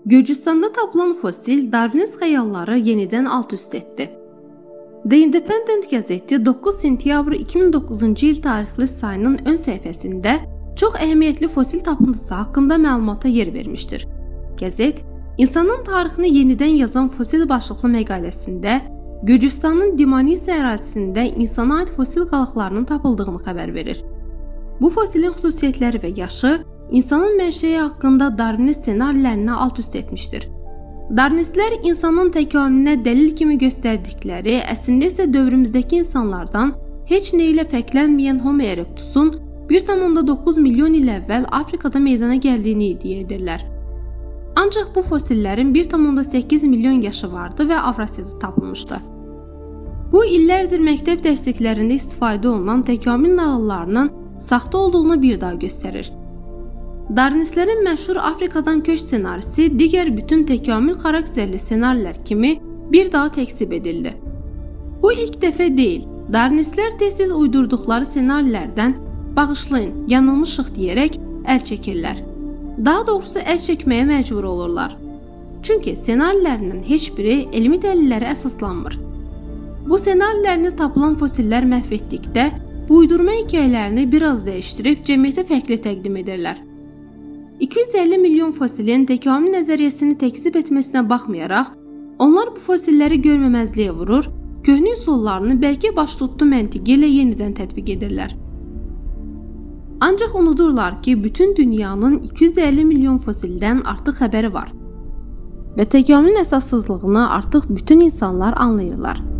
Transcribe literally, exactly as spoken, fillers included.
Gürcüstanda tapılan fosil Darwinist xəyalları yenidən alt-üst etdi. The Independent qəzeti doqquz sentyabr iki min doqquzuncu il tarixli sayının ön səhifəsində çox əhəmiyyətli fosil tapıntısı haqqında məlumata yer vermişdir. Qəzet, insanın tarixini yenidən yazan fosil başlıqlı məqaləsində Gürcüstanın Dimanisi ərazisində insana aid fosil qalıqlarının tapıldığını xəbər verir. Bu fosilin xüsusiyyətləri və yaşı insanın mənşəyi haqqında Darwinist ssenarilərini alt-üst etmişdir. Darwinistlər insanın təkamülünə dəlil kimi göstərdikləri, əslində isə dövrümüzdəki insanlardan heç nə ilə fərqlənməyən Homo erectusun bir tam doqquz milyon il əvvəl Afrikada meydana gəldiyini iddia edirlər. Ancaq bu fosillərin bir tam səkkiz milyon yaşı vardı və Avrasiyada tapılmışdı. Bu illərdir məktəb dərsliklərində istifadə olunan təkamül nağıllarının saxta olduğunu bir daha göstərir. Darwinistlərin məşhur Afrikadan köç ssenarisi digər bütün təkamül xarakterli ssenarilər kimi bir daha təksib edildi. Bu ilk dəfə deyil. Darwinistlər tez-tez uydurduqları ssenarilərdən bağışlayın, yanılmışıq deyərək əl çəkirlər. Daha doğrusu əl çəkməyə məcbur olurlar. Çünki ssenarilərinin heç biri elmi dəlillərə əsaslanmır. Bu ssenarilərini tapılan fosillər məhv etdikdə bu uydurma hekayələrini biraz dəyişdirib cəmiyyətə fərqli təqdim edirlər. iki yüz əlli milyon fosilin təkamül nəzəriyyəsini təksib etməsinə baxmayaraq, onlar bu fosilləri görməməzliyə vurur, köhnə üsullarını bəlkə baş tutdu məntiqi ilə yenidən tətbiq edirlər. Ancaq unudurlar ki, bütün dünyanın iki yüz əlli milyon fosildən artıq xəbəri var və təkamülün əsassızlığını artıq bütün insanlar anlayırlar.